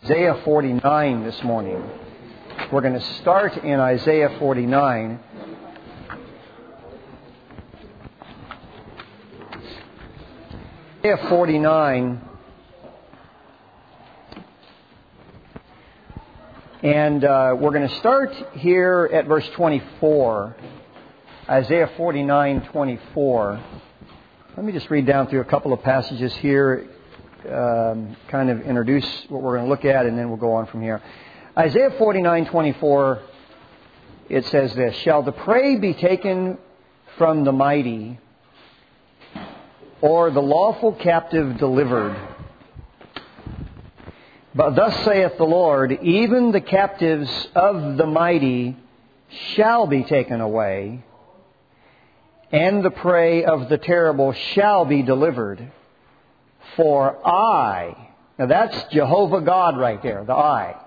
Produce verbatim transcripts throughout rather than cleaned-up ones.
Isaiah forty-nine this morning. We're going to start in Isaiah forty-nine. Isaiah forty-nine, and uh, we're going to start here at verse twenty-four. Isaiah forty-nine, twenty-four. Let me just read down through a couple of passages here, um, kind of introduce what we're going to look at, and then we'll go on from here. Isaiah forty-nine, twenty-four, it says this: "Shall the prey be taken from the mighty, or the lawful captive delivered? But thus saith the Lord, even the captives of the mighty shall be taken away, and the prey of the terrible shall be delivered. For I," now that's Jehovah God right there, the I.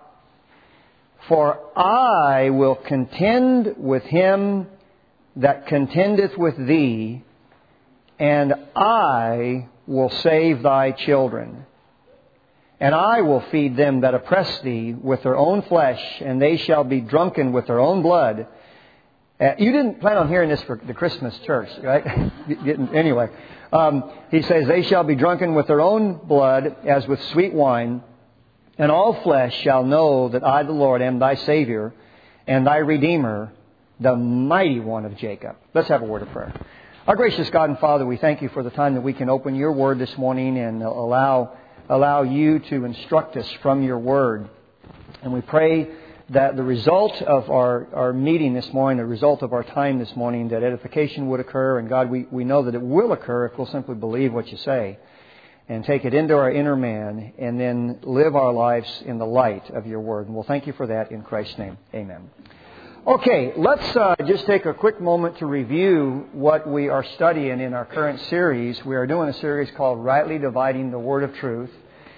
"For I will contend with him that contendeth with thee, and I will save thy children. And I will feed them that oppress thee with their own flesh, and they shall be drunken with their own blood." Uh, you didn't plan on hearing this for the Christmas church, right? Anyway, um, he says, "They shall be drunken with their own blood as with sweet wine, and all flesh shall know that I, the Lord, am thy Savior, and thy Redeemer, the mighty one of Jacob." Let's have a word of prayer. Our gracious God and Father, we thank you for the time that we can open your word this morning and allow allow you to instruct us from your word. And we pray that the result of our, our meeting this morning, the result of our time this morning, that edification would occur. And God, we, we know that it will occur if we'll simply believe what you say and take it into our inner man and then live our lives in the light of your word. And we'll thank you for that in Christ's name. Amen. Okay, let's uh, just take a quick moment to review what we are studying in our current series. We are doing a series called Rightly Dividing the Word of Truth.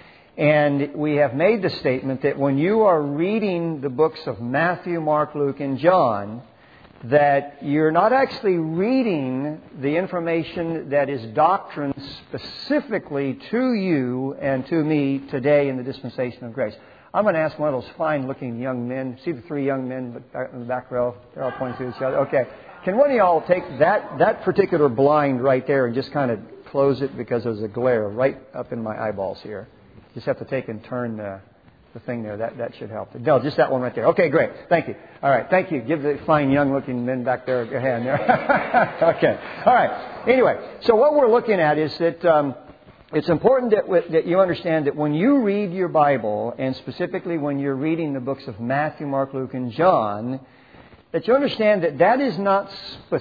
And we have made the statement that when you are reading the books of Matthew, Mark, Luke, and John, that you're not actually reading the information that is doctrine specifically to you and to me today in the dispensation of grace. I'm going to ask one of those fine-looking young men. See the three young men in the back row? They're all pointing to each other. Okay. Can one of y'all take that, that particular blind right there and just kind of close it because there's a glare right up in my eyeballs here? Just have to take and turn the, the thing there. That, that should help. No, just that one right there. Okay, great. Thank you. All right. Thank you. Give the fine, young-looking men back there a hand there. Okay. All right. Anyway, so what we're looking at is that... Um, It's important that, that you understand that when you read your Bible, and specifically when you're reading the books of Matthew, Mark, Luke, and John, that you understand that that is not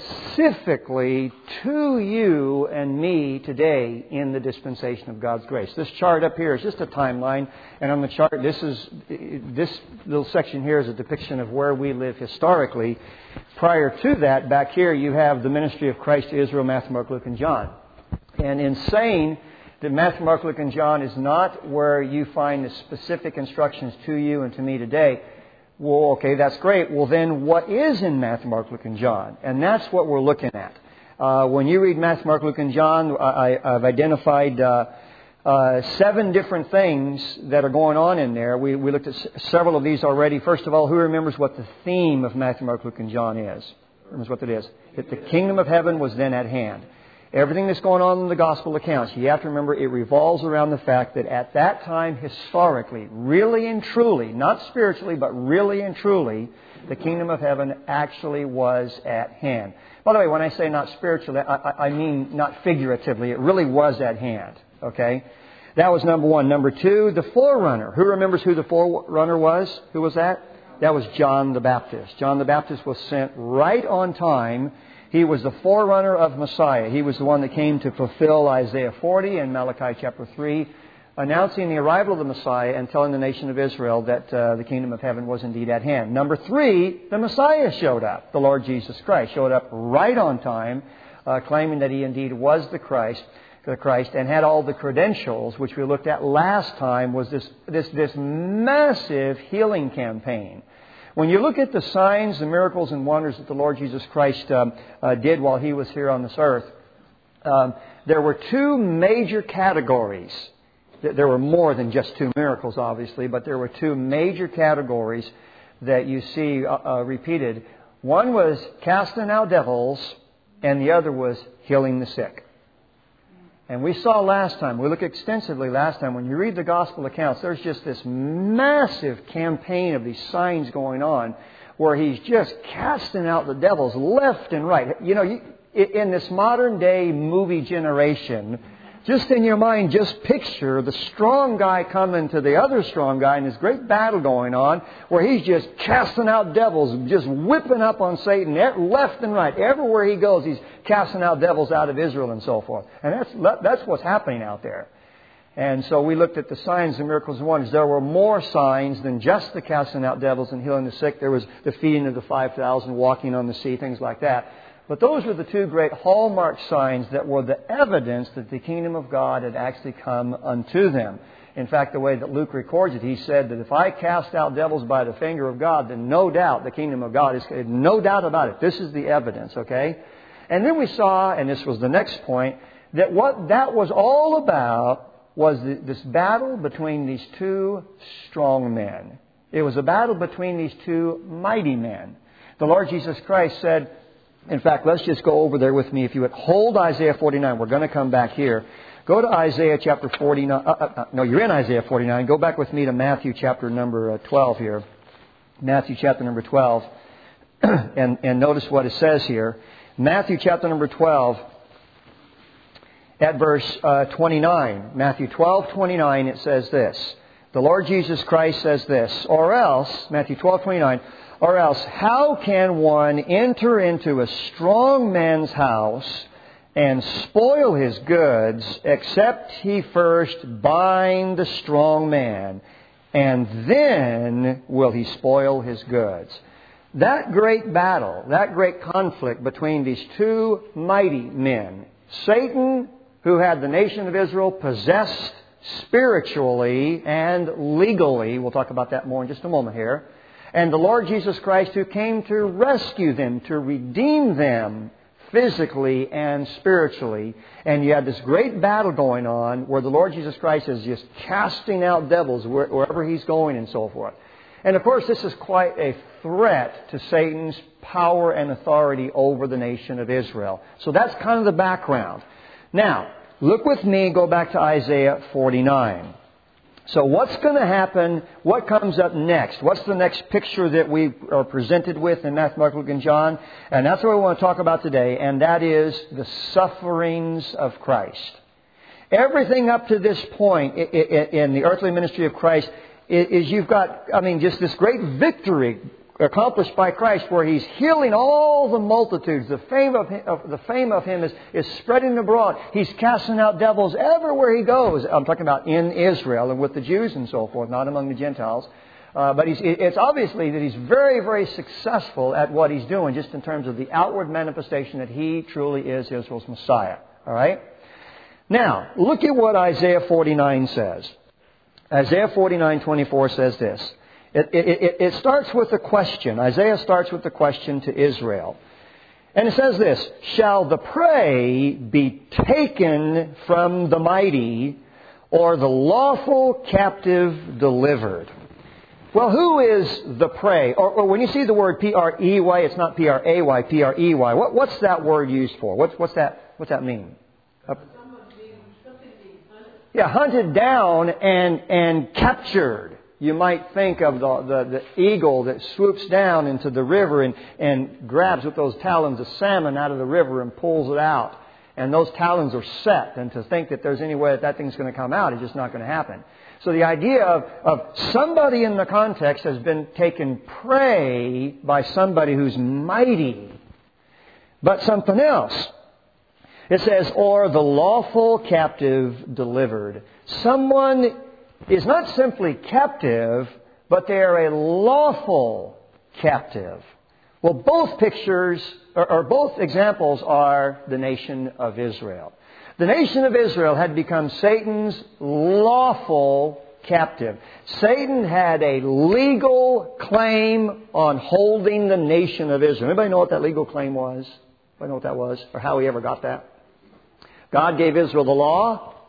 specifically to you and me today in the dispensation of God's grace. This chart up here is just a timeline, and on the chart, this is this little section here is a depiction of where we live historically. Prior to that, back here, you have the ministry of Christ to Israel, Matthew, Mark, Luke, and John. And in saying that Matthew, Mark, Luke, and John is not where you find the specific instructions to you and to me today. Well, okay, that's great. Well, then what is in Matthew, Mark, Luke, and John? And that's what we're looking at. Uh, when you read Matthew, Mark, Luke, and John, I, I've identified uh, uh, seven different things that are going on in there. We, we looked at s- several of these already. First of all, who remembers what the theme of Matthew, Mark, Luke, and John is? Remembers what it is? That the kingdom of heaven was then at hand. Everything that's going on in the gospel accounts, you have to remember it revolves around the fact that at that time, historically, really and truly, not spiritually, but really and truly, the kingdom of heaven actually was at hand. By the way, when I say not spiritually, I, I mean not figuratively. It really was at hand. Okay? That was number one. Number two, the forerunner. Who remembers who the forerunner was? Who was that? That was John the Baptist. John the Baptist was sent right on time. He was the forerunner of Messiah. He was the one that came to fulfill Isaiah forty and Malachi chapter three, announcing the arrival of the Messiah and telling the nation of Israel that uh, the kingdom of heaven was indeed at hand. Number three, the Messiah showed up. The Lord Jesus Christ showed up right on time, uh, claiming that He indeed was the Christ, the Christ, and had all the credentials, which we looked at last time, was this this this massive healing campaign. When you look at the signs, the miracles, and wonders that the Lord Jesus Christ um, uh, did while He was here on this earth, um, there were two major categories there were more than just two miracles, obviously, but there were two major categories that you see uh, uh, repeated. One was casting out devils, and the other was healing the sick. And we saw last time, we looked extensively last time, when you read the gospel accounts, there's just this massive campaign of these signs going on where He's just casting out the devils left and right. You know, you, in this modern day movie generation, just in your mind, just picture the strong guy coming to the other strong guy and this great battle going on where he's just casting out devils, just whipping up on Satan left and right. Everywhere he goes, he's casting out devils out of Israel and so forth. And that's that's what's happening out there. And so we looked at the signs and miracles and wonders. There were more signs than just the casting out devils and healing the sick. There was the feeding of the five thousand, walking on the sea, things like that. But those were the two great hallmark signs that were the evidence that the kingdom of God had actually come unto them. In fact, the way that Luke records it, he said that if I cast out devils by the finger of God, then no doubt the kingdom of God is, no doubt about it. This is the evidence, okay? And then we saw, and this was the next point, that what that was all about was the, this battle between these two strong men. It was a battle between these two mighty men. The Lord Jesus Christ said, in fact, let's just go over there with me. If you would hold Isaiah forty-nine, we're going to come back here. Go to Isaiah chapter forty-nine. Uh, uh, uh, no, you're in Isaiah forty-nine. Go back with me to Matthew chapter number uh, twelve here. Matthew chapter number twelve. and, and notice what it says here. Matthew chapter number twelve at verse uh, twenty-nine. Matthew twelve twenty-nine, it says this. The Lord Jesus Christ says this. Or else, Matthew twelve twenty-nine, or else, how can one enter into a strong man's house and spoil his goods, except he first bind the strong man, and then will he spoil his goods? That great battle, that great conflict between these two mighty men, Satan, who had the nation of Israel possessed spiritually and legally, we'll talk about that more in just a moment here, and the Lord Jesus Christ, who came to rescue them, to redeem them physically and spiritually. And you had this great battle going on where the Lord Jesus Christ is just casting out devils wherever He's going and so forth. And of course, this is quite a threat to Satan's power and authority over the nation of Israel. So that's kind of the background. Now, look with me, go back to Isaiah forty-nine. So what's going to happen? What comes up next? What's the next picture that we are presented with in Matthew, Mark, Luke, and John? And that's what we want to talk about today. And that is the sufferings of Christ. Everything up to this point in the earthly ministry of Christ is you've got, I mean, just this great victory accomplished by Christ, where He's healing all the multitudes. The fame of him, of, the fame of Him is, is spreading abroad. He's casting out devils everywhere He goes. I'm talking about in Israel and with the Jews and so forth, not among the Gentiles. Uh, but he's, it's obviously that He's very, very successful at what He's doing, just in terms of the outward manifestation that He truly is Israel's Messiah. All right? Now, look at what Isaiah forty-nine says. Isaiah forty-nine twenty-four says this. It, it, it starts with a question. Isaiah starts with the question to Israel. And it says this, shall the prey be taken from the mighty, or the lawful captive delivered? Well, who is the prey? Or, or when you see the word P R E Y, it's not P R A Y, P R E Y. What, what's that word used for? What's, what's that, what's that mean? Uh, yeah, hunted down and, and captured. You might think of the, the, the eagle that swoops down into the river and, and grabs with those talons a salmon out of the river and pulls it out. And those talons are set. And to think that there's any way that that thing's going to come out is just not going to happen. So the idea of, of somebody in the context has been taken prey by somebody who's mighty. But something else. It says, or the lawful captive delivered. Someone is not simply captive, but they are a lawful captive. Well, both pictures, or, or both examples are the nation of Israel. The nation of Israel had become Satan's lawful captive. Satan had a legal claim on holding the nation of Israel. Anybody know what that legal claim was? Anybody know what that was? Or how he ever got that? God gave Israel the law.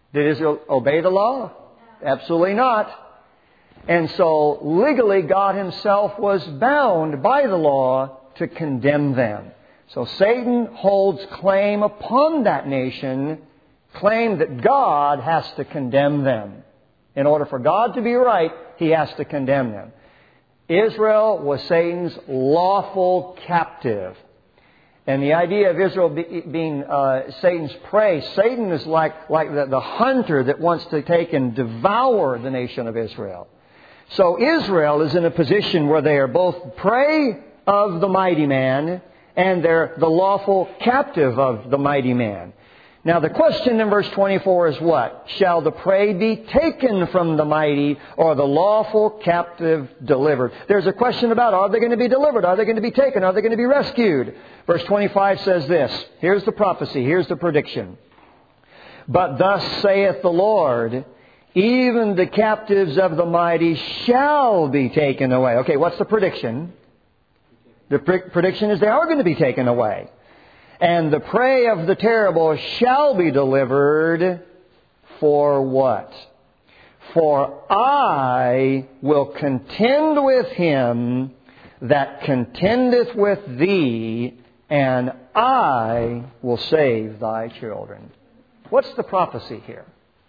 Did Israel obey the law? Absolutely not. And so legally God Himself was bound by the law to condemn them. So Satan holds claim upon that nation, claim that God has to condemn them. In order for God to be right, He has to condemn them. Israel was Satan's lawful captive. And the idea of Israel be, being uh, Satan's prey, Satan is like, like the, the hunter that wants to take and devour the nation of Israel. So Israel is in a position where they are both prey of the mighty man and they're the lawful captive of the mighty man. Now the question in verse twenty-four is what? Shall the prey be taken from the mighty or the lawful captive delivered? There's a question about are they going to be delivered? Are they going to be taken? Are they going to be rescued? Verse twenty-five says this. Here's the prophecy. Here's the prediction. But thus saith the Lord, even the captives of the mighty shall be taken away. Okay, what's the prediction? The pre- prediction is they are going to be taken away. And the prey of the terrible shall be delivered for what? For I will contend with him that contendeth with thee, and I will save thy children. What's the prophecy here?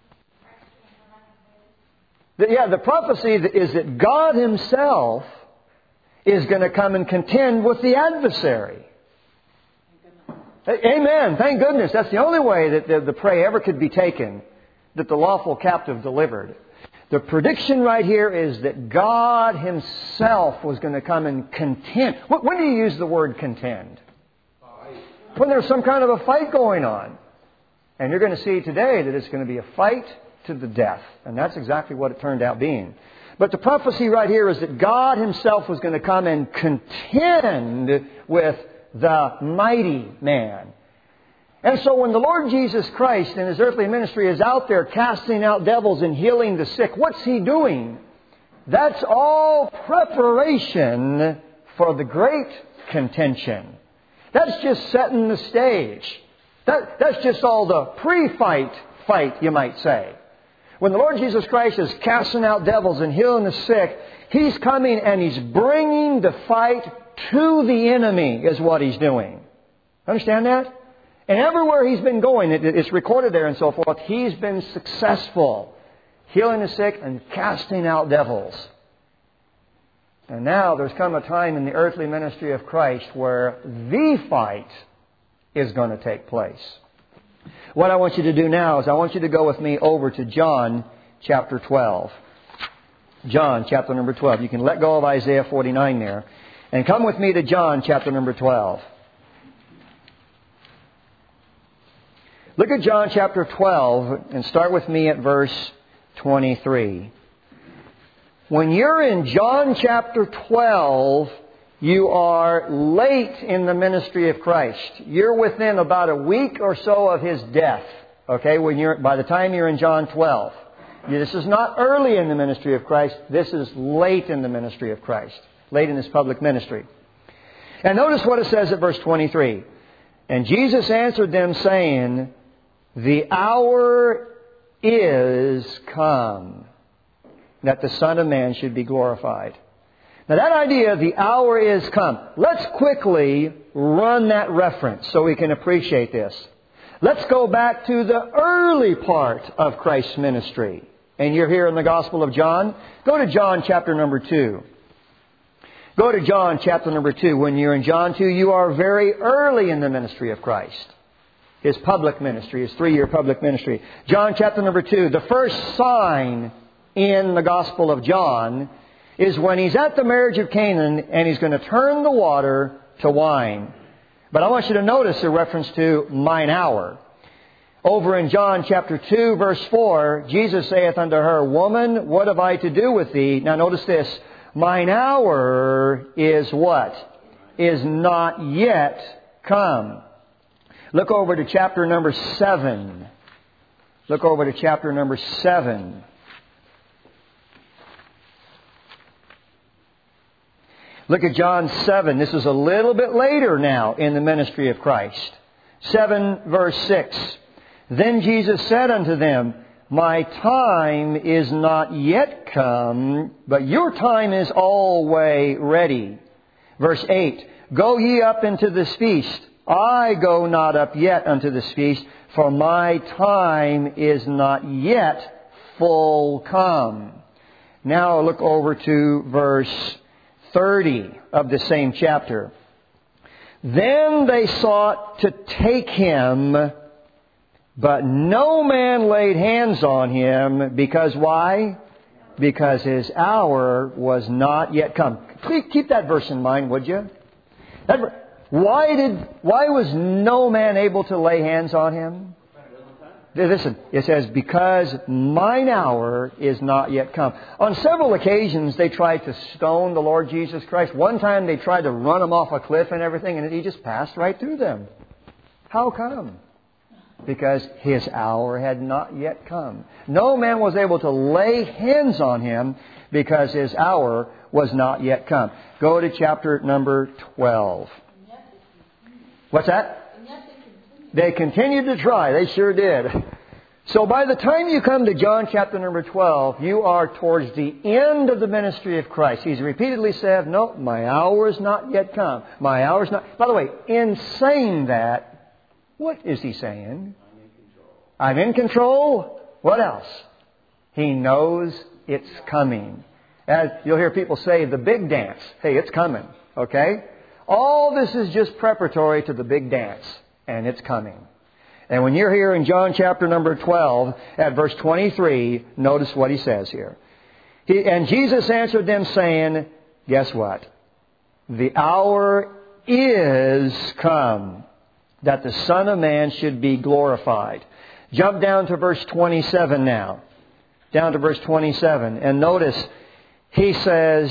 The, yeah, the prophecy is that God Himself is going to come and contend with the adversary. Amen. Thank goodness. That's the only way that the, the prey ever could be taken, that the lawful captive delivered. The prediction right here is that God Himself was going to come and contend. When do you use the word contend? When there's some kind of a fight going on. And you're going to see today that it's going to be a fight to the death. And that's exactly what it turned out being. But the prophecy right here is that God Himself was going to come and contend with the mighty man. And so when the Lord Jesus Christ in His earthly ministry is out there casting out devils and healing the sick, what's He doing? That's all preparation for the great contention. That's just setting the stage. That, that's just all the pre-fight fight, you might say. When the Lord Jesus Christ is casting out devils and healing the sick, He's coming and He's bringing the fight to the enemy is what He's doing. Understand that? And everywhere He's been going, it, it's recorded there and so forth, He's been successful. Healing the sick and casting out devils. And now there's come a time in the earthly ministry of Christ where the fight is going to take place. What I want you to do now is I want you to go with me over to John chapter twelve. John chapter number twelve. You can let go of Isaiah forty-nine there. And come with me to John chapter number twelve. Look at John chapter twelve and start with me at verse twenty-three. When you're in John chapter twelve, you are late in the ministry of Christ. You're within about a week or so of His death. Okay, when you're by the time you're in John twelve. This is not early in the ministry of Christ. This is late in the ministry of Christ. Late in His public ministry. And notice what it says at verse twenty-three. And Jesus answered them saying, the hour is come that the Son of Man should be glorified. Now that idea, the hour is come. Let's quickly run that reference so we can appreciate this. Let's go back to the early part of Christ's ministry. And you're here in the Gospel of John. Go to John chapter number two. Go to John chapter number two. When you're in John two, you are very early in the ministry of Christ. His public ministry, His three-year public ministry. John chapter number two. The first sign in the Gospel of John is when He's at the marriage of Canaan and He's going to turn the water to wine. But I want you to notice a reference to mine hour. Over in John chapter two, verse four, Jesus saith unto her, Woman, what have I to do with thee? Now notice this. Mine hour is what? Is not yet come. Look over to chapter number seven. Look over to chapter number seven. Look at John seven. This is a little bit later now in the ministry of Christ. seven verse six. Then Jesus said unto them, My time is not yet come, but your time is always ready. Verse eight, Go ye up into this feast. I go not up yet unto this feast, for my time is not yet full come. Now look over to verse thirty of the same chapter. Then they sought to take him, but no man laid hands on him, because why? Because his hour was not yet come. Keep that verse in mind, would you? That, why did? Why was no man able to lay hands on him? Listen, it says, because mine hour is not yet come. On several occasions, they tried to stone the Lord Jesus Christ. One time, they tried to run him off a cliff and everything, and he just passed right through them. How come? Because his hour had not yet come. No man was able to lay hands on him because his hour was not yet come. Go to chapter number twelve. What's that? They continued to try. They sure did. So by the time you come to John chapter number twelve, you are towards the end of the ministry of Christ. He's repeatedly said, no, my hour is not yet come. My hour is not... By the way, in saying that, what is he saying? I'm in control. I'm in control? What else? He knows it's coming. As you'll hear people say, the big dance. Hey, it's coming. Okay? All this is just preparatory to the big dance. And it's coming. And when you're here in John chapter number twelve, at verse twenty-three, notice what he says here. He, and Jesus answered them saying, guess what? The hour is come that the Son of Man should be glorified. Jump down to verse twenty-seven now. Down to verse twenty-seven. And notice, he says,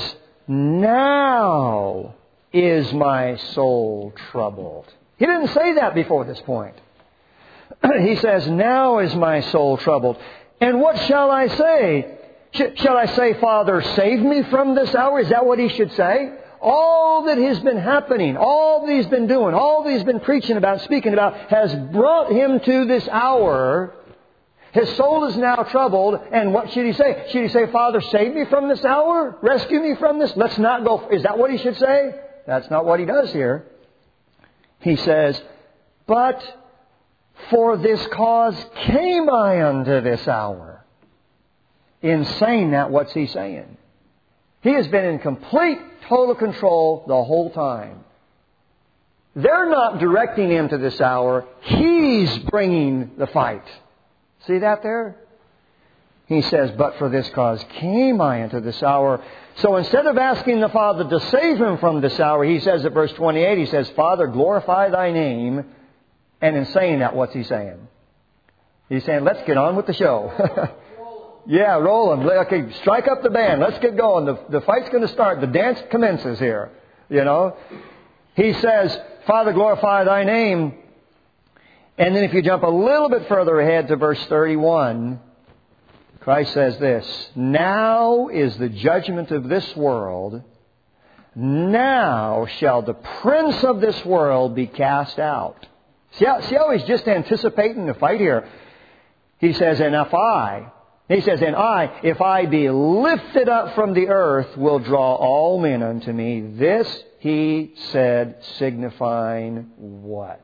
now is my soul troubled. He didn't say that before this point. He says, now is my soul troubled. And what shall I say? Sh- shall I say, Father, save me from this hour? Is that what he should say? All that has been happening, all that he's been doing, all that he's been preaching about, speaking about, has brought him to this hour. His soul is now troubled. And what should he say? Should he say, Father, save me from this hour? Rescue me from this? Let's not go. Is that what he should say? That's not what he does here. He says, but for this cause came I unto this hour. In saying that, what's he saying? He has been in complete, total control the whole time. They're not directing him to this hour. He's bringing the fight. See that there? He says, but for this cause came I into this hour. So instead of asking the Father to save him from this hour, he says at verse twenty-eight, he says, Father, glorify thy name. And in saying that, what's he saying? He's saying, let's get on with the show. Yeah, roll them. Okay, strike up the band. Let's get going. The, the fight's going to start. The dance commences here. You know? He says, Father, glorify thy name. And then if you jump a little bit further ahead to verse thirty-one, Christ says this, now is the judgment of this world. Now shall the prince of this world be cast out. See how, see how he's just anticipating the fight here? He says, and if I, he says, and I, if I be lifted up from the earth, will draw all men unto me. This he said, signifying what?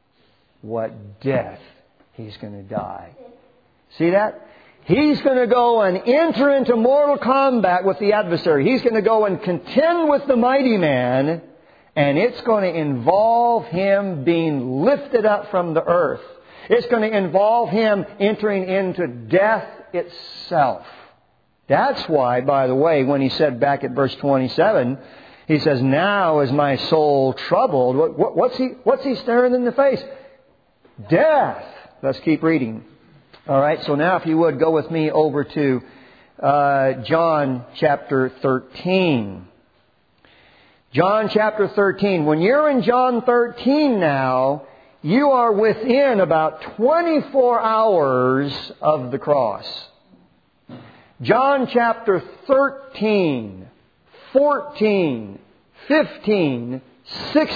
What death he's going to die. See that? He's going to go and enter into mortal combat with the adversary. He's going to go and contend with the mighty man. And it's going to involve him being lifted up from the earth. It's going to involve him entering into death itself. That's why, by the way, when he said back at verse twenty-seven, he says, now is my soul troubled. What, what, what's he, what's he staring in the face? Death. Let's keep reading. All right, so now if you would, go with me over to uh, John chapter thirteen. John chapter thirteen. When you're in John thirteen now, you are within about twenty-four hours of the cross. John chapter thirteen, fourteen, fifteen,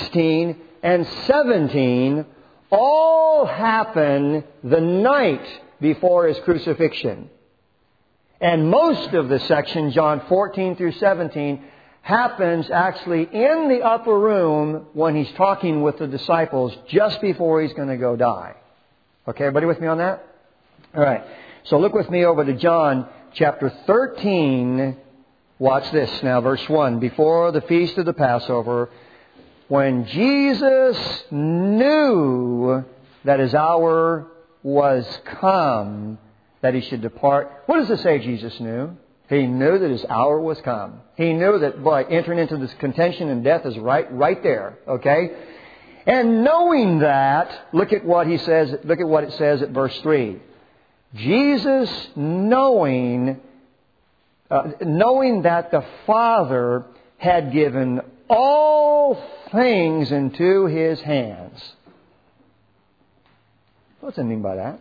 sixteen, and seventeen all happen the night before His crucifixion. And most of the section, John fourteen through seventeen, happens actually in the upper room when He's talking with the disciples just before He's going to go die. Okay, everybody with me on that? All right. So look with me over to John chapter thirteen. Watch this now, verse one. Before the feast of the Passover, when Jesus knew that His hour was come, that He should depart. What does it say Jesus knew? He knew that His hour was come. He knew that, boy, entering into this contention and death is right, right there. Okay? And knowing that, look at what He says, look at what it says at verse three. Jesus knowing, uh, knowing that the Father had given all things into His hands. What's it mean by that?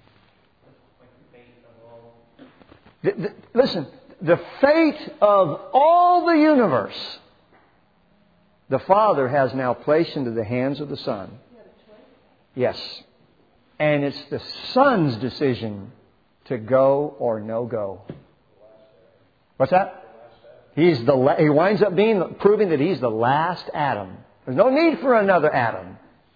The, the, listen, the fate of all the universe, the Father has now placed into the hands of the Son. Yes. And it's the Son's decision to go or no go. What's that? He's the, he winds up being proving that He's the last Adam. There's no need for another Adam.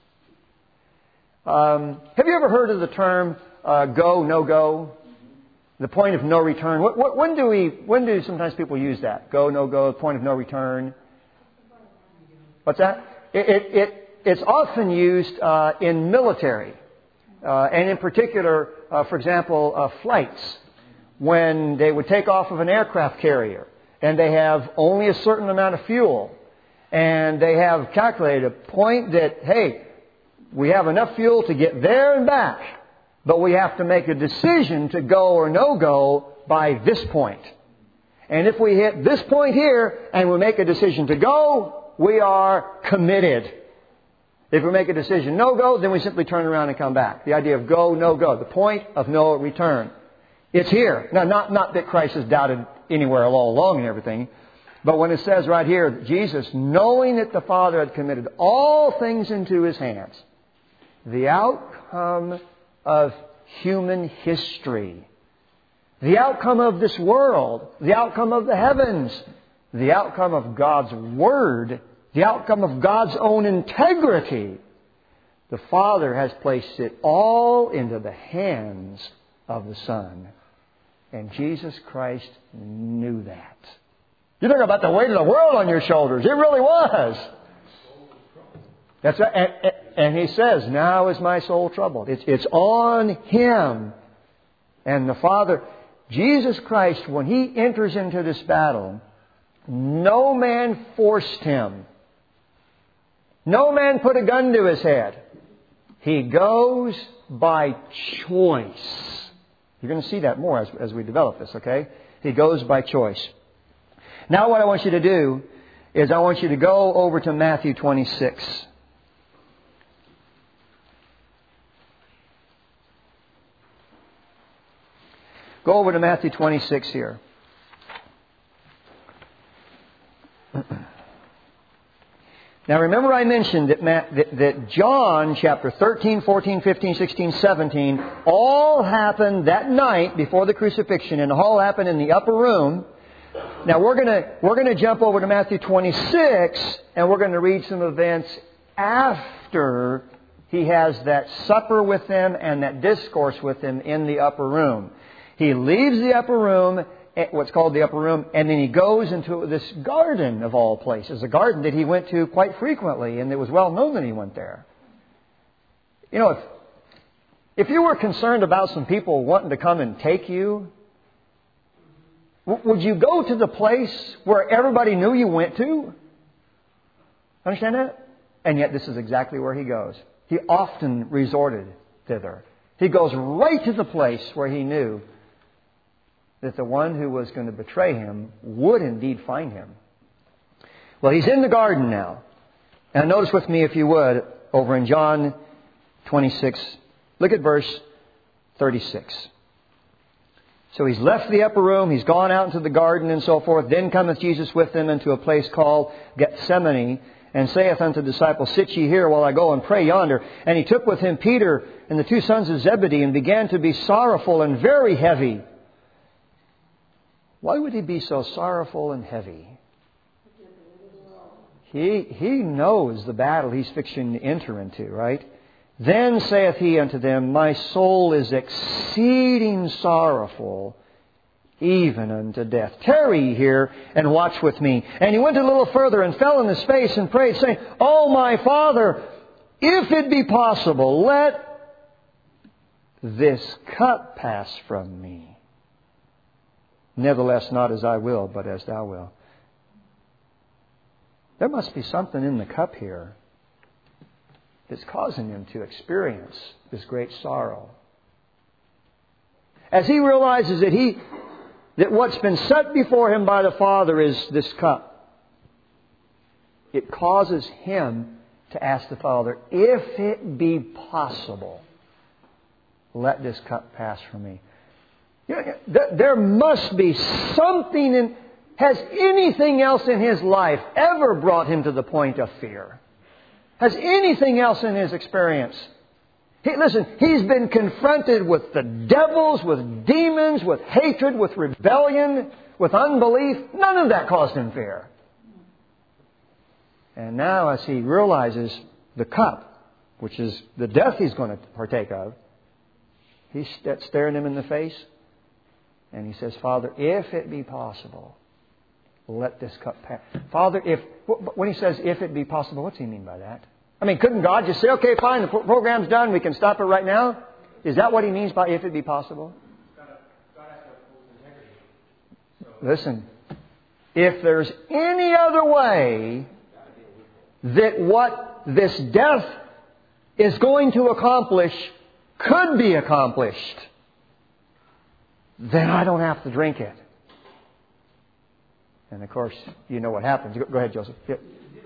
Um, have you ever heard of the term uh, go, no go? The point of no return. What, what, when do we? When do sometimes people use that? Go, no go. Point of no return. What's that? It, it, it it's often used uh, in military, uh, and in particular, uh, for example, uh, flights when they would take off of an aircraft carrier and they have only a certain amount of fuel, and they have calculated a point that hey, we have enough fuel to get there and back. But we have to make a decision to go or no go by this point. And if we hit this point here and we make a decision to go, we are committed. If we make a decision no go, then we simply turn around and come back. The idea of go, no go. The point of no return. It's here. Now, not, not that Christ is doubted anywhere all along and everything. But when it says right here, Jesus, knowing that the Father had committed all things into His hands, the outcome of human history, the outcome of this world, the outcome of the heavens, the outcome of God's Word, the outcome of God's own integrity, the Father has placed it all into the hands of the Son. And Jesus Christ knew that. You talk about the weight of the world on your shoulders. It really was. That's right. And, and He says, now is my soul troubled. It's, it's on Him. And the Father, Jesus Christ, when He enters into this battle, no man forced Him. No man put a gun to His head. He goes by choice. You're going to see that more as, as we develop this, okay? He goes by choice. Now what I want you to do is I want you to go over to Matthew twenty-six. Go over to Matthew twenty-six here. Now remember I mentioned that, Matt, that, that John chapter thirteen, fourteen, fifteen, sixteen, seventeen all happened that night before the crucifixion, and all happened in the upper room. Now we're going to we're going to jump over to Matthew twenty-six, and we're going to read some events after He has that supper with them and that discourse with them in the upper room. He leaves the upper room, what's called the upper room, and then He goes into this garden of all places, a garden that He went to quite frequently, and it was well known that He went there. You know, if, if you were concerned about some people wanting to come and take you, w- would you go to the place where everybody knew you went to? Understand that? And yet this is exactly where He goes. He often resorted thither. He goes right to the place where He knew that the one who was going to betray Him would indeed find Him. Well, He's in the garden now. And notice with me, if you would, over in John twenty-six, look at verse thirty-six. So He's left the upper room, He's gone out into the garden and so forth. Then cometh Jesus with them into a place called Gethsemane, and saith unto the disciples, Sit ye here while I go and pray yonder. And he took with him Peter and the two sons of Zebedee, and began to be sorrowful and very heavy. Why would he be so sorrowful and heavy? He, he knows the battle he's fixing to enter into, right? Then saith he unto them, My soul is exceeding sorrowful, even unto death. Tarry here and watch with me. And he went a little further and fell on his face and prayed, saying, O my Father, if it be possible, let this cup pass from me. Nevertheless, not as I will, but as thou wilt. There must be something in the cup here that's causing him to experience this great sorrow. As he realizes that he that what's been set before him by the Father is this cup, it causes him to ask the Father, if it be possible, let this cup pass from me. You know, there must be something in... Has anything else in his life ever brought him to the point of fear? Has anything else in his experience? He, listen, he's been confronted with the devils, with demons, with hatred, with rebellion, with unbelief. None of that caused him fear. And now as he realizes the cup, which is the death he's going to partake of, he's staring him in the face. And he says, Father, if it be possible, let this cup pass. Father, if when he says, if it be possible, what's he mean by that? I mean, couldn't God just say, okay, fine, the program's done, we can stop it right now? Is that what he means by if it be possible? Listen, if there's any other way that what this death is going to accomplish could be accomplished, then I don't have to drink it. And of course, you know what happens. Go ahead, Joseph. Yeah.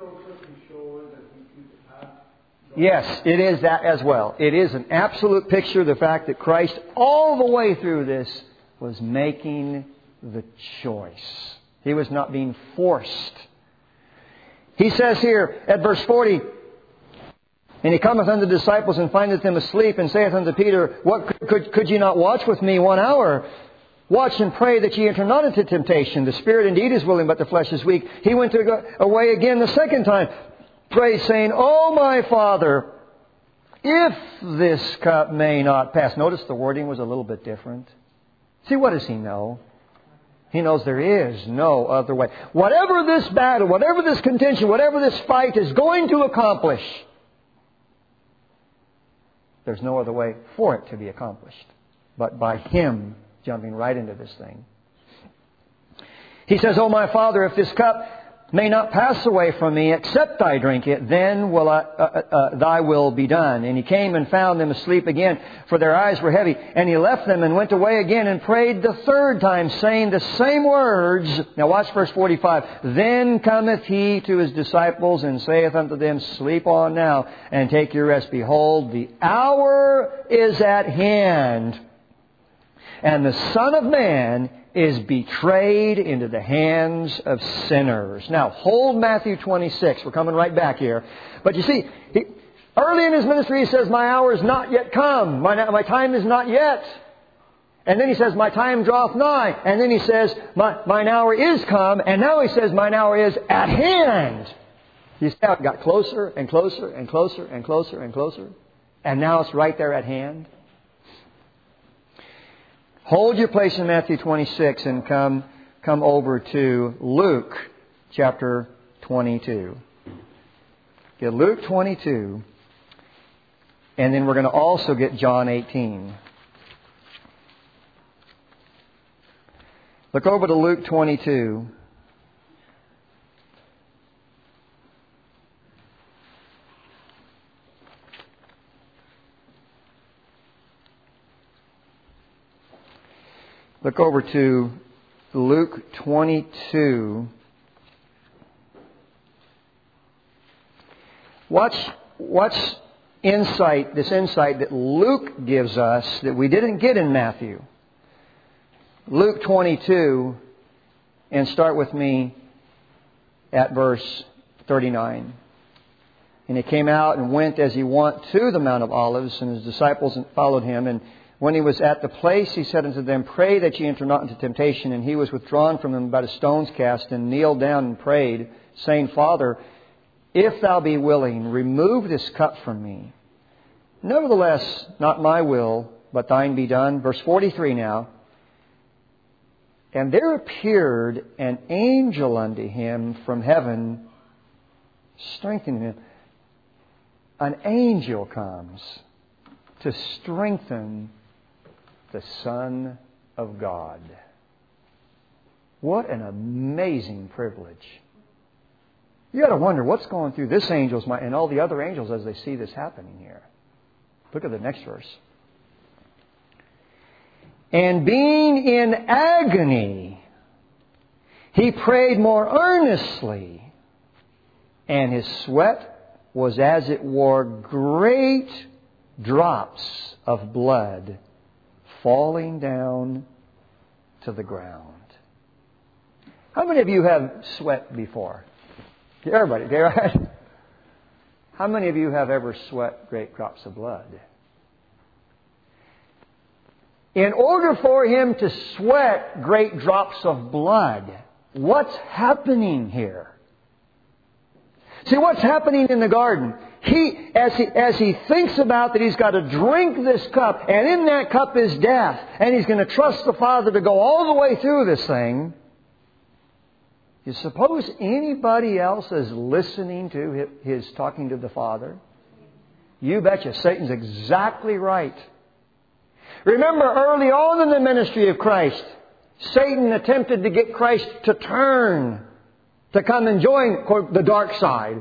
Yes, it is that as well. It is an absolute picture of the fact that Christ, all the way through this, was making the choice. He was not being forced. He says here at verse forty, And he cometh unto the disciples and findeth them asleep, and saith unto Peter, What could, could, could ye not watch with me one hour? Watch and pray that ye enter not into temptation. The spirit indeed is willing, but the flesh is weak. He went to go away again the second time, prayed, saying, O my Father, if this cup may not pass. Notice the wording was a little bit different. See, what does he know? He knows there is no other way. Whatever this battle, whatever this contention, whatever this fight is going to accomplish, there's no other way for it to be accomplished but by Him jumping right into this thing. He says, O my Father, if this cup may not pass away from me, except I drink it, then will I, uh, uh, thy will be done. And he came and found them asleep again, for their eyes were heavy. And he left them and went away again and prayed the third time, saying the same words. Now watch verse forty-five. Then cometh he to his disciples and saith unto them, Sleep on now and take your rest. Behold, the hour is at hand, and the Son of Man is betrayed into the hands of sinners. Now, hold Matthew twenty-six. We're coming right back here. But you see, he, early in His ministry, He says, My hour is not yet come. My, my time is not yet. And then He says, My time draweth nigh. And then He says, my, Mine hour is come. And now He says, Mine hour is at hand. You see how it got closer and closer and closer and closer and closer? And now it's right there at hand. Hold your place in Matthew twenty-six and come come over to Luke chapter twenty-two. Get Luke twenty-two, and then we're going to also get John eighteen. Look over to Luke twenty-two. Look over to Luke twenty-two. Watch, watch insight, this insight that Luke gives us that we didn't get in Matthew. Luke twenty-two, and start with me at verse thirty-nine. And he came out and went as he went to the Mount of Olives, and his disciples followed him. And when he was at the place, he said unto them, Pray that ye enter not into temptation. And he was withdrawn from them about a stone's cast, and kneeled down and prayed, saying, Father, if thou be willing, remove this cup from me. Nevertheless, not my will, but thine be done. Verse forty-three now. And there appeared an angel unto him from heaven, strengthening him. An angel comes to strengthen the Son of God. What an amazing privilege. You got to wonder what's going through this angel's mind and all the other angels as they see this happening here. Look at the next verse. And being in agony, he prayed more earnestly, and his sweat was as it were great drops of blood falling down to the ground. How many of you have sweat before? Everybody, okay, right? How many of you have ever sweat great drops of blood? In order for him to sweat great drops of blood, what's happening here? See, what's happening in the garden? He, as he, as he thinks about that he's got to drink this cup, and in that cup is death, and he's going to trust the Father to go all the way through this thing, you suppose anybody else is listening to his talking to the Father? You betcha. Satan's exactly right. Remember, early on in the ministry of Christ, Satan attempted to get Christ to turn, to come and join the dark side.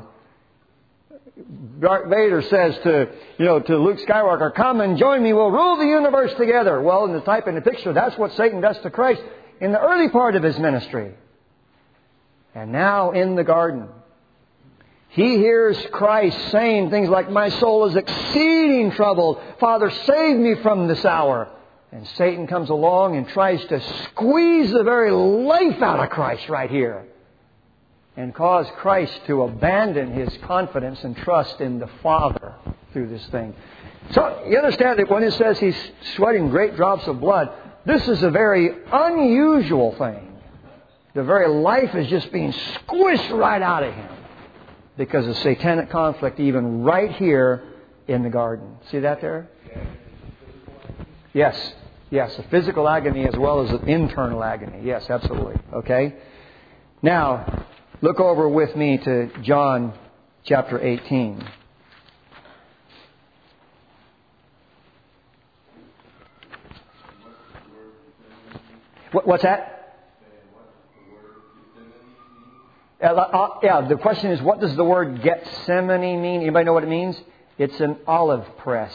Darth Vader says to, you know, to Luke Skywalker, come and join me, we'll rule the universe together. Well, in the type and the picture, that's what Satan does to Christ in the early part of his ministry. And now in the garden, he hears Christ saying things like, my soul is exceeding troubled. Father, save me from this hour. And Satan comes along and tries to squeeze the very life out of Christ right here, and cause Christ to abandon his confidence and trust in the Father through this thing. So you understand that when it says he's sweating great drops of blood, this is a very unusual thing. The very life is just being squished right out of him because of satanic conflict, even right here in the garden. See that there? Yes. Yes, a physical agony as well as an internal agony. Yes, absolutely. Okay? Now, look over with me to John chapter eighteen. What, what's that? Uh, uh, yeah, the question is, what does the word Gethsemane mean? Anybody know what it means? It's an olive press.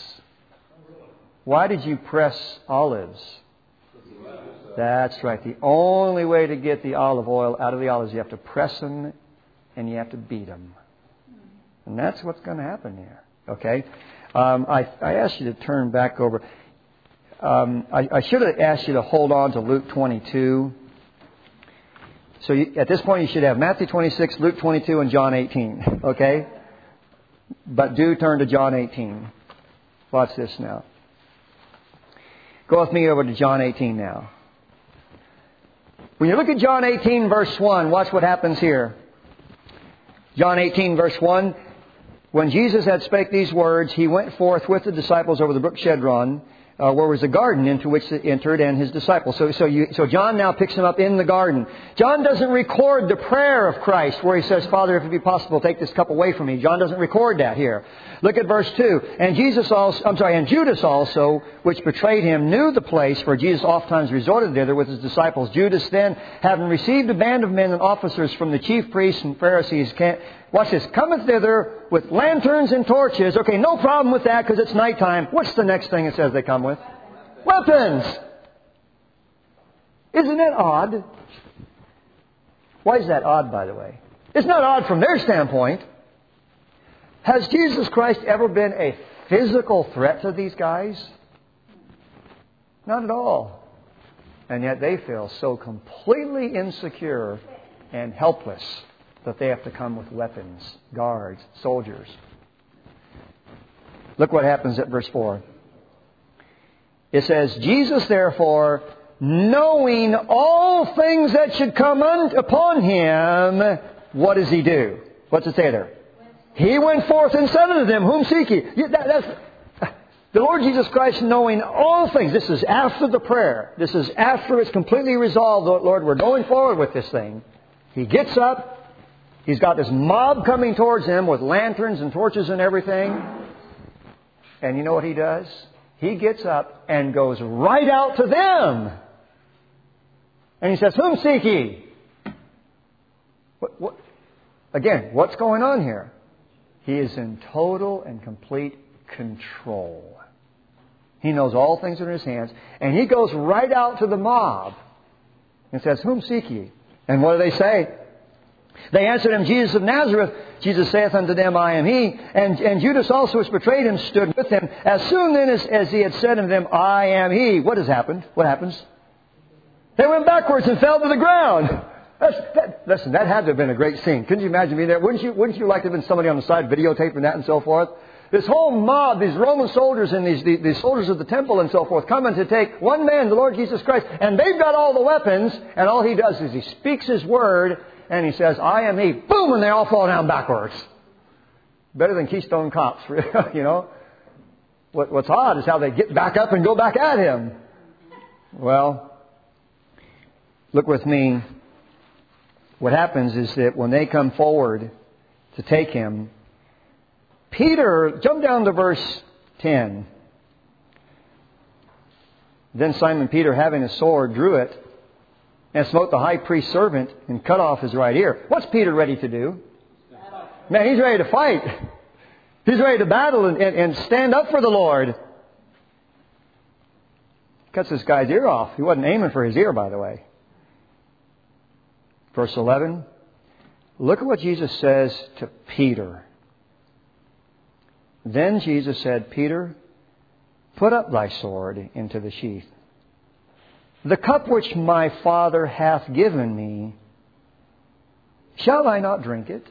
Why did you press olives? That's right. The only way to get the olive oil out of the olives, you have to press them and you have to beat them. And that's what's going to happen here. Okay? Um, I, I asked you to turn back over. Um, I, I should have asked you to hold on to Luke twenty-two. So you, at this point you should have Matthew twenty-six, Luke twenty-two, and John eighteen. Okay? But do turn to John eighteen. Watch this now. Go with me over to John eighteen now. When you look at John eighteen verse one, watch what happens here. John eighteen verse one. When Jesus had spake these words, he went forth with the disciples over the brook Chedron, Uh, where was a garden into which they entered, and his disciples. So, so, you, so John now picks him up in the garden. John doesn't record the prayer of Christ where he says, Father, if it be possible, take this cup away from me. John doesn't record that here. Look at verse two. And Jesus also, I'm sorry, and Judas also, which betrayed him, knew the place, for Jesus oftentimes resorted thither with his disciples. Judas then, having received a band of men and officers from the chief priests and Pharisees, can't, watch this, cometh thither with lanterns and torches. Okay, no problem with that because it's nighttime. What's the next thing it says they come with? Weapons. Isn't that odd? Why is that odd, by the way? It's not odd from their standpoint. Has Jesus Christ ever been a physical threat to these guys? Not at all. And yet they feel so completely insecure and helpless that they have to come with weapons, guards, soldiers. Look what happens at verse four. It says, Jesus therefore, knowing all things that should come un- upon him, what does he do? What's it say there? He went forth and said unto them, whom seek ye? Yeah, that, that's, the Lord Jesus Christ knowing all things. This is after the prayer. This is after it's completely resolved. Lord, we're going forward with this thing. He gets up. He's got this mob coming towards him with lanterns and torches and everything. And you know what he does? He gets up and goes right out to them. And he says, whom seek ye? What, what? Again, what's going on here? He is in total and complete control. He knows all things are in his hands. And he goes right out to the mob and says, whom seek ye? And what do they say? They answered him, Jesus of Nazareth. Jesus saith unto them, I am he. And, and Judas also, which betrayed him, stood with him. As soon then as, as he had said unto them, I am he. What has happened? What happens? They went backwards and fell to the ground. That's, that, listen, that had to have been a great scene. Couldn't you imagine being there? Wouldn't you, wouldn't you like to have been somebody on the side videotaping that and so forth? This whole mob, these Roman soldiers and these, these, these soldiers of the temple and so forth, coming to take one man, the Lord Jesus Christ, and they've got all the weapons, and all he does is he speaks his word, and he says, I am he. Boom! And they all fall down backwards. Better than Keystone Cops, you know. What, what's odd is how they get back up and go back at him. Well, look with me. What happens is that when they come forward to take him, Peter, jump down to verse ten. Then Simon Peter, having a sword, drew it and smote the high priest's servant and cut off his right ear. What's Peter ready to do? Man, he's ready to fight. He's ready to battle and, and, and stand up for the Lord. Cuts this guy's ear off. He wasn't aiming for his ear, by the way. Verse eleven. Look at what Jesus says to Peter. Then Jesus said, Peter, put up thy sword into the sheath. The cup which my Father hath given me, shall I not drink it?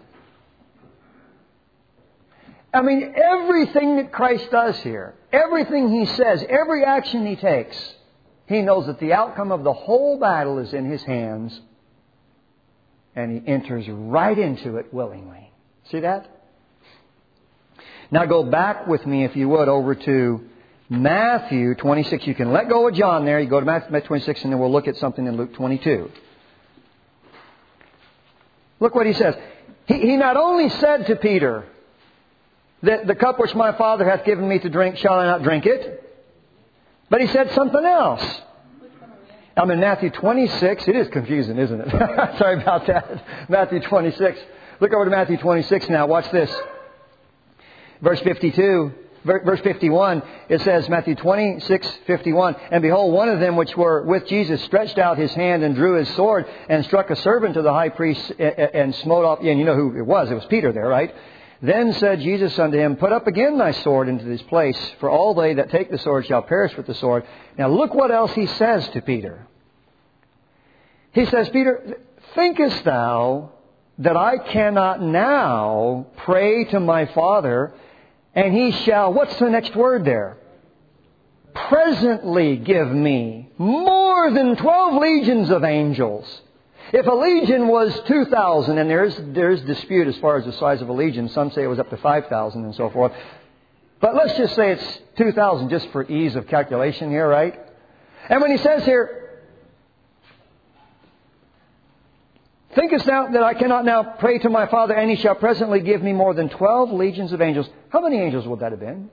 I mean, everything that Christ does here, everything He says, every action He takes, He knows that the outcome of the whole battle is in His hands, and He enters right into it willingly. See that? Now go back with me, if you would, over to Matthew twenty-six. You can let go of John there. You go to Matthew twenty-six, and then we'll look at something in Luke twenty-two. Look what he says. He, he not only said to Peter that the cup which my Father hath given me to drink, shall I not drink it? But he said something else. I'm in Matthew twenty-six. It is confusing, isn't it? Sorry about that. Matthew twenty-six. Look over to Matthew twenty-six now. Watch this. Verse fifty-two, verse fifty-one, it says, Matthew twenty-six, fifty-one, and behold, one of them which were with Jesus stretched out his hand and drew his sword and struck a servant of the high priest and smote off. And you know who it was. It was Peter there, right? Then said Jesus unto him, put up again thy sword into this place, for all they that take the sword shall perish with the sword. Now look what else he says to Peter. He says, Peter, thinkest thou that I cannot now pray to my Father, and He shall, what's the next word there? Presently give me more than twelve legions of angels. If a legion was two thousand, and there's there's dispute as far as the size of a legion. Some say it was up to five thousand and so forth. But let's just say it's two thousand just for ease of calculation here, right? And when he says here, thinkest thou that I cannot now pray to my Father, and He shall presently give me more than twelve legions of angels? How many angels would that have been?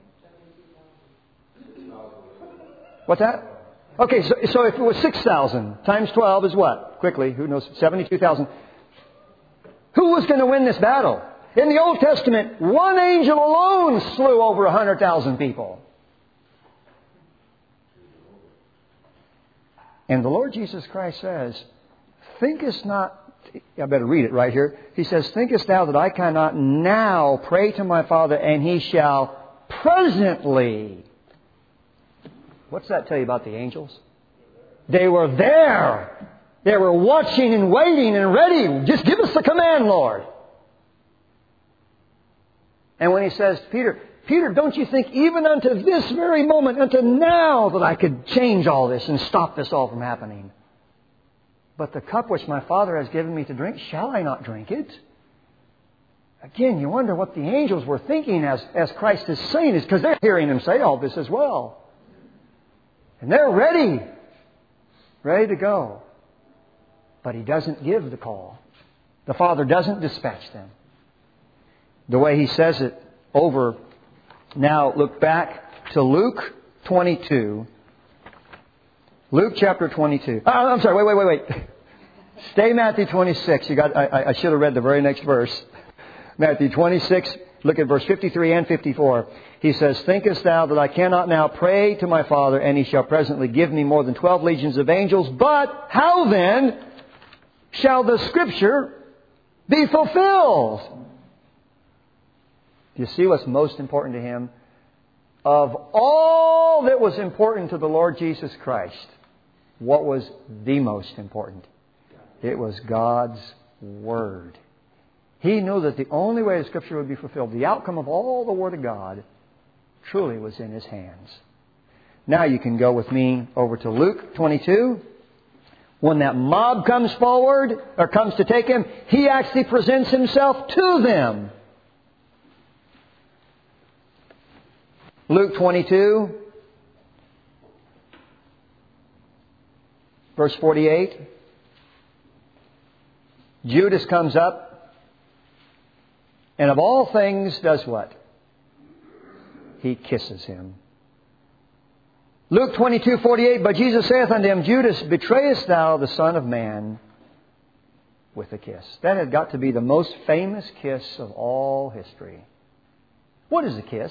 What's that? Okay, so, so if it was six thousand times twelve is what? Quickly, who knows? seventy-two thousand. Who was going to win this battle? In the Old Testament, one angel alone slew over one hundred thousand people. And the Lord Jesus Christ says, thinkest not, I better read it right here. He says, thinkest thou that I cannot now pray to my Father, and He shall presently. What's that tell you about the angels? They were there. They were watching and waiting and ready. Just give us the command, Lord. And when He says, Peter, Peter, don't you think even unto this very moment, unto now, that I could change all this and stop this all from happening? But the cup which my Father has given me to drink, shall I not drink it? Again, you wonder what the angels were thinking as, as Christ is saying is because they're hearing Him say all this as well. And they're ready. Ready to go. But He doesn't give the call. The Father doesn't dispatch them. The way He says it over. Now look back to Luke twenty-two. Luke chapter twenty-two. Oh, I'm sorry, wait, wait, wait, wait. Stay Matthew twenty-six. You got. I, I should have read the very next verse. Matthew twenty-six, look at verse fifty-three and fifty-four. He says, thinkest thou that I cannot now pray to my Father, and He shall presently give me more than twelve legions of angels? But how then shall the Scripture be fulfilled? Do you see what's most important to Him? Of all that was important to the Lord Jesus Christ, what was the most important? It was God's Word. He knew that the only way the Scripture would be fulfilled, the outcome of all the Word of God, truly was in His hands. Now you can go with me over to Luke twenty-two. When that mob comes forward, or comes to take Him, He actually presents Himself to them. Luke twenty-two, verse forty-eight. Judas comes up, and of all things does what? He kisses Him. Luke twenty-two, forty-eight. But Jesus saith unto him, Judas, betrayest thou the Son of Man with a kiss? That had got to be the most famous kiss of all history. What is a kiss?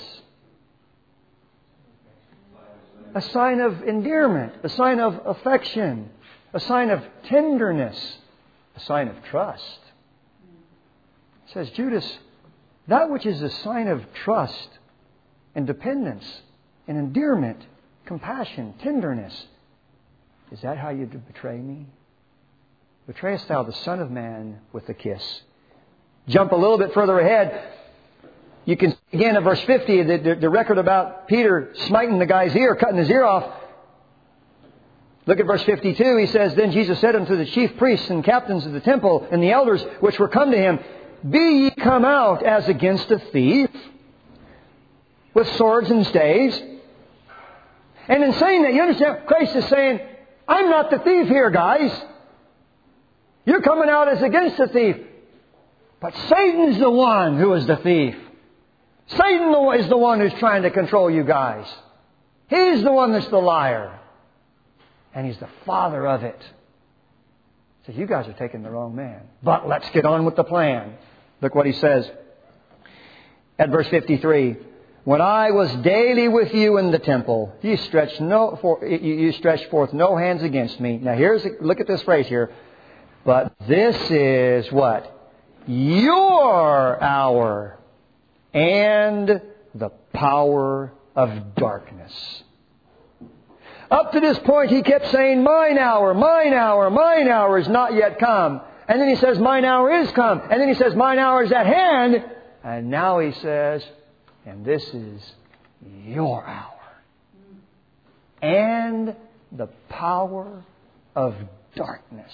A sign of endearment, a sign of affection, a sign of tenderness, a sign of trust. It says, Judas, that which is a sign of trust and dependence and endearment, compassion, tenderness, is that how you betray me? Betrayest thou the Son of Man with a kiss? Jump a little bit further ahead. You can, again, at verse fifty, the, the, the record about Peter smiting the guy's ear, cutting his ear off. Look at verse fifty-two. He says, Then Jesus said unto the chief priests and captains of the temple and the elders which were come to Him, Be ye come out as against a thief, with swords and staves? And in saying that, you understand, Christ is saying, I'm not the thief here, guys. You're coming out as against the thief. But Satan's the one who is the thief. Satan is the one who's trying to control you guys. He's the one that's the liar. And he's the father of it. So you guys are taking the wrong man. But let's get on with the plan. Look what he says at verse fifty-three. When I was daily with you in the temple, you stretched no for, you stretched forth no hands against me. Now here's look at this phrase here. But this is what? Your hour and the power of darkness. Up to this point, he kept saying, mine hour, mine hour, mine hour is not yet come. And then he says, mine hour is come. And then he says, mine hour is at hand. And now he says, and this is your hour. And the power of darkness.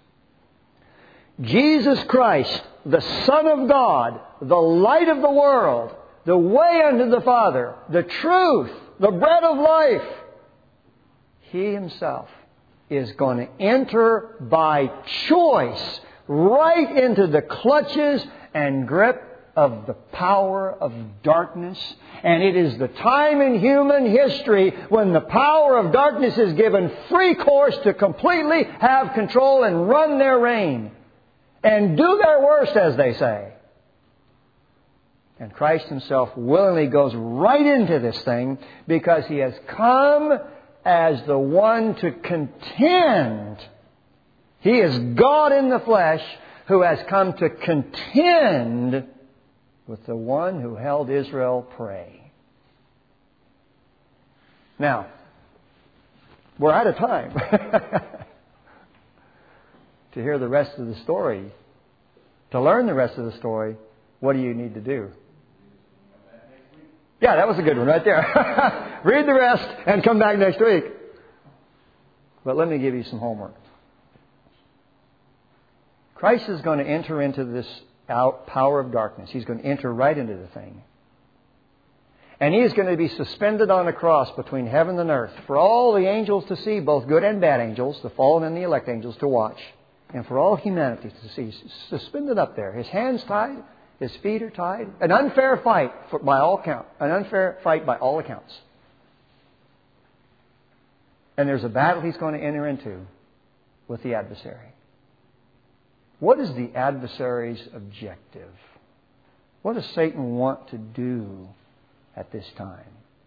Jesus Christ, the Son of God, the light of the world, the way unto the Father, the truth, the bread of life, He Himself is going to enter by choice right into the clutches and grip of the power of darkness. And it is the time in human history when the power of darkness is given free course to completely have control and run their reign. And do their worst, as they say. And Christ Himself willingly goes right into this thing because He has come as the one to contend. He is God in the flesh who has come to contend with the one who held Israel prey. Now, we're out of time. to hear the rest of the story, to learn the rest of the story, what do you need to do? Yeah, that was a good one right there. Read the rest and come back next week. But let me give you some homework. Christ is going to enter into this power of darkness. He's going to enter right into the thing. And He is going to be suspended on a cross between heaven and earth for all the angels to see, both good and bad angels, the fallen and the elect angels to watch. And for all humanity to see. Suspended up there. His hands tied. His feet are tied. An unfair fight for, by all count. An unfair fight by all accounts. And there's a battle He's going to enter into with the adversary. What is the adversary's objective? What does Satan want to do at this time?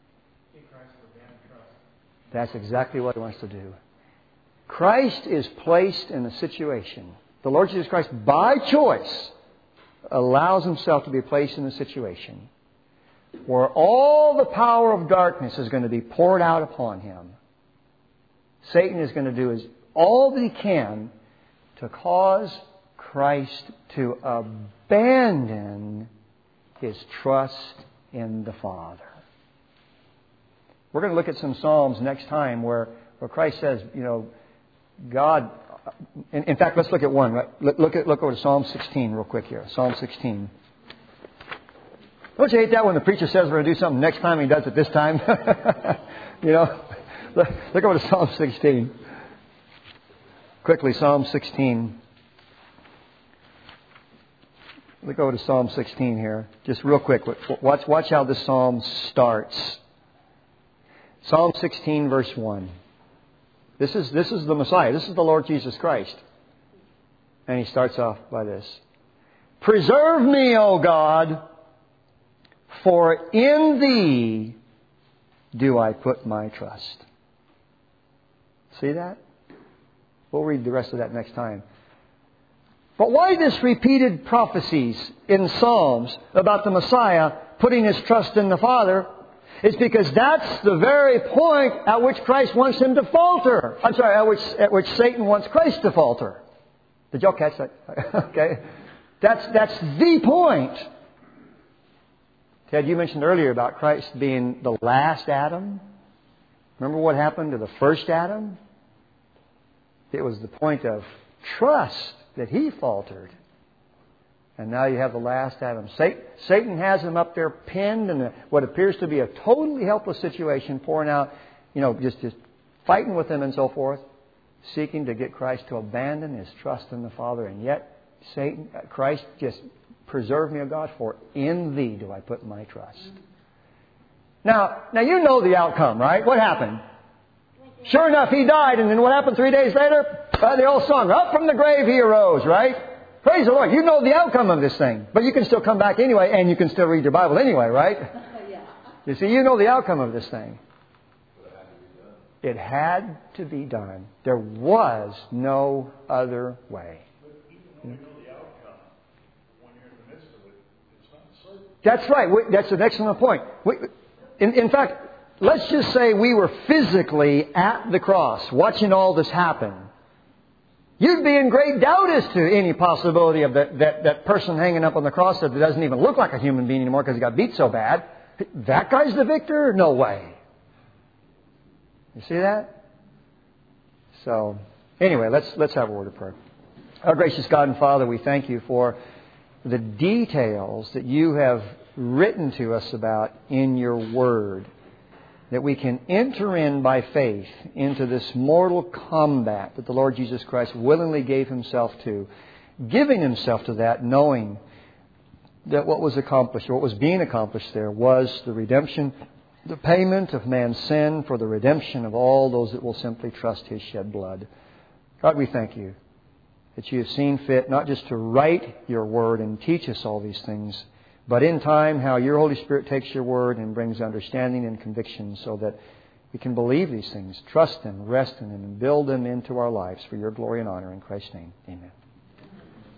That's exactly what he wants to do. Christ is placed in a situation. The Lord Jesus Christ, by choice, allows Himself to be placed in a situation where all the power of darkness is going to be poured out upon Him. Satan is going to do his, all that he can to cause Christ to abandon His trust in the Father. We're going to look at some Psalms next time where, where Christ says, you know, God... In, in fact, let's look at one. Right? Look, look, at, look over to Psalm sixteen real quick here. Psalm sixteen. Don't you hate that when the preacher says we're going to do something next time and he does it this time? You know? Look, look over to Psalm sixteen. Quickly, Psalm sixteen. Look over to Psalm sixteen here. Just real quick. Watch, watch how this psalm starts. Psalm sixteen, verse one. This is, this is the Messiah. This is the Lord Jesus Christ. And He starts off by this. Preserve me, O God, for in Thee do I put my trust. See that? We'll read the rest of that next time. But why this repeated prophecies in Psalms about the Messiah putting His trust in the Father? It's because that's the very point at which Christ wants Him to falter. I'm sorry, at which, at which Satan wants Christ to falter. Did y'all catch that? Okay. That's, that's the point. Ted, you mentioned earlier about Christ being the last Adam. Remember what happened to the first Adam? It was the point of trust that he faltered. And now you have the last Adam. Satan has him up there pinned in what appears to be a totally helpless situation, pouring out, you know, just, just fighting with him and so forth, seeking to get Christ to abandon his trust in the Father. And yet, Satan, Christ just, preserve me, O God, for in Thee do I put my trust. Now, now you know the outcome, right? What happened? Sure enough, He died, and then what happened three days later? Uh, the old song, up from the grave He arose, right? Praise the Lord. You know the outcome of this thing. But you can still come back anyway, and you can still read your Bible anyway, right? Yeah. You see, you know the outcome of this thing. It had to be done. There was no other way. But even when you know the outcome, when you're in the midst of it, it's not certain. That's right. We, that's an excellent point. We, in, in fact, let's just say we were physically at the cross, watching all this happen. You'd be in great doubt as to any possibility of that, that, that person hanging up on the cross that doesn't even look like a human being anymore because he got beat so bad. That guy's the victor? No way. You see that? So, anyway, let's let's have a word of prayer. Our gracious God and Father, we thank You for the details that You have written to us about in Your Word, that we can enter in by faith into this mortal combat that the Lord Jesus Christ willingly gave Himself to, giving Himself to that, knowing that what was accomplished, or what was being accomplished there, was the redemption, the payment of man's sin for the redemption of all those that will simply trust His shed blood. God, we thank You that You have seen fit not just to write Your Word and teach us all these things, but in time, how Your Holy Spirit takes Your Word and brings understanding and conviction so that we can believe these things, trust them, rest in them, and build them into our lives for Your glory and honor. In Christ's name, amen.